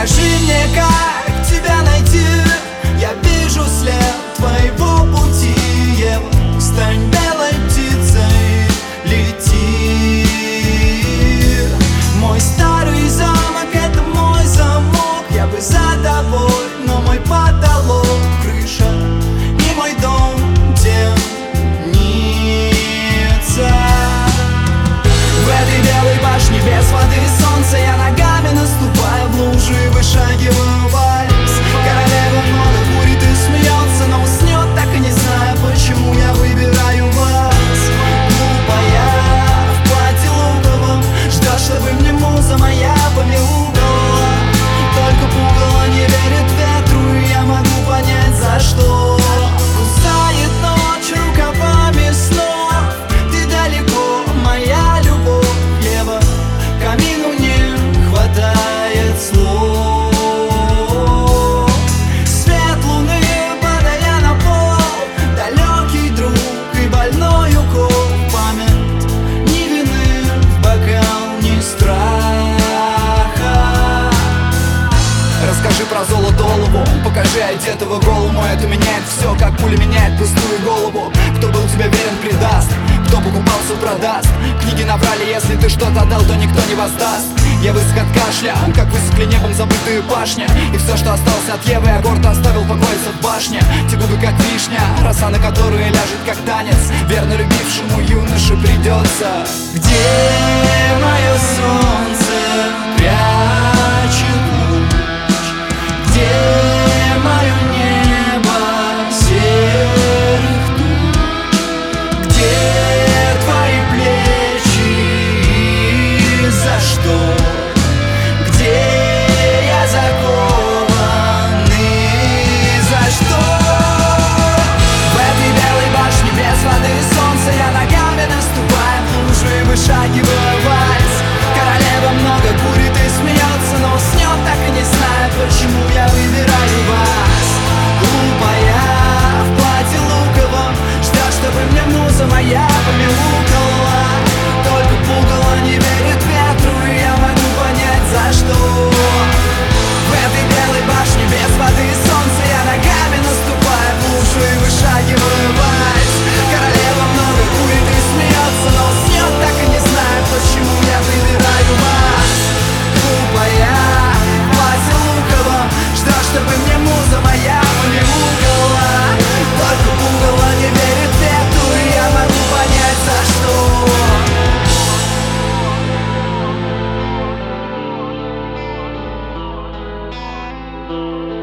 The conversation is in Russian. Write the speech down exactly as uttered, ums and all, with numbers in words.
Скажи мне, как тебя найти? Я вижу след твоего пути, Ева. Стань белой птицей, лети. Мой старый замок — это мой замок. Я бы за тобой, но мой потолок — крыша, и мой дом темнится. В этой белой башне без воды и солнца я ногами наступаю в лужи, вышагиваю вальс. Королева много курит и смеется, но уснет, так и не знаю, почему я выбираю вас. Глупая в платье луковом, ждешь, чтобы мне муза моя помяукала. Только пугало не верит ветру, и я могу понять, за что. Кусает ночь рукавами снов. Ты далеко, моя любовь, Ева. Камину не хватает слов. Свет луны, падая на пол, далекий друг и больной укол. Память ни вины в бокал, ни страха. Расскажи про золотолову, покажи одетого голому. Это меняет все, как пуля меняет пустую голову. Кто был тебе верен, предаст, кто покупался, продаст. Книги наврали, если ты что-то дал, то никто не воздаст. Я высох от кашля, как высохли небом забытые башни. И все, что осталось от Евы, я гордо оставил покоиться в башне. Те губы, как вишня, роса на которые ляжет, как танец. Верно любившему юноше придется. Где мое солнце прячет луч? Где мое небо серых туч? Где твои плечи и за что? Где я закован и за что? В этой белой башне без воды и солнца я ногами наступаю в лужу и вышагиваю вальс. Королева много курит и смеется, но уснет, так и не знает, почему я выбираю вас. Глупая в платье луковом, ждешь, чтобы мне муза моя помяукала. Только пугало не верит ветру, и я могу понять, за что. В этой белой башне без воды и солнца я ногами наступаю в лужу и вышагиваю вальс. Королева много курит и смеется, но уснет, так и не знает, почему я выбираю вас. Глупая в платье луковом, ждешь, чтобы мне муза моя помяукала. Только пугало не верит ветру, и я могу понять, за что. Thank you.